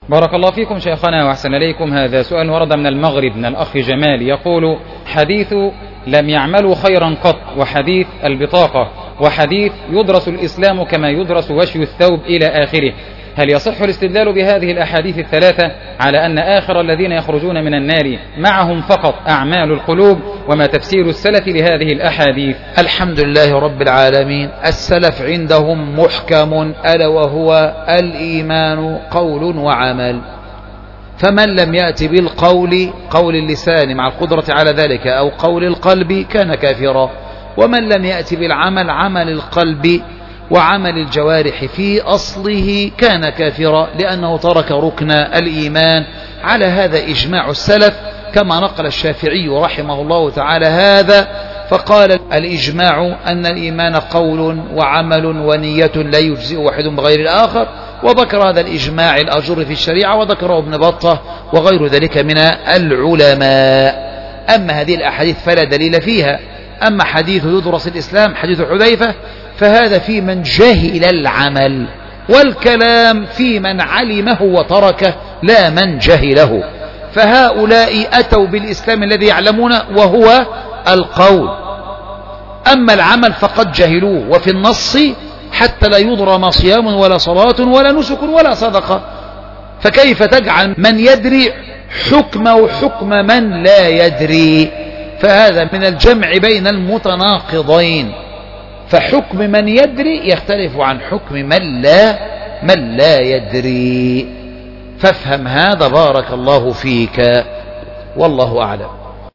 بارك الله فيكم شيخنا وأحسن إليكم. هذا سؤال ورد من المغرب من الأخ جمال، يقول: حديث لم يعملوا خيرا قط، وحديث البطاقة، وحديث يدرس الإسلام كما يدرس وشي الثوب إلى آخره، هل يصح الاستدلال بهذه الأحاديث الثلاثة على أن آخر الذين يخرجون من النار معهم فقط أعمال القلوب؟ وما تفسير السلف لهذه الأحاديث؟ الحمد لله رب العالمين. السلف عندهم محكم، ألا وهو الإيمان قول وعمل، فمن لم يأتي بالقول، قول اللسان مع القدرة على ذلك، أو قول القلب، كان كافرا. ومن لم يأتي بالعمل، عمل القلب وعمل الجوارح في أصله، كان كافرا، لأنه ترك ركن الإيمان. على هذا إجماع السلف، كما نقل الشافعي رحمه الله تعالى هذا، فقال: الإجماع أن الإيمان قول وعمل ونية لا يجزئ واحد بغير الآخر. وذكر هذا الإجماع الأجر في الشريعة، وذكره ابن بطة وغير ذلك من العلماء. أما هذه الأحاديث فلا دليل فيها. أما حديث يدرس الإسلام، حديث حذيفة، فهذا في من جهل العمل، والكلام في من علمه وتركه، لا من جهله. فهؤلاء أتوا بالإسلام الذي يعلمون وهو القول، أما العمل فقد جهلوه. وفي النص: حتى لا يضرم صيام ولا صلاة ولا نسك ولا صدقة. فكيف تجعل من يدري حكمه حكم من لا يدري؟ فهذا من الجمع بين المتناقضين. فحكم من يدري يختلف عن حكم من لا يدري. فافهم هذا، بارك الله فيك، والله أعلم.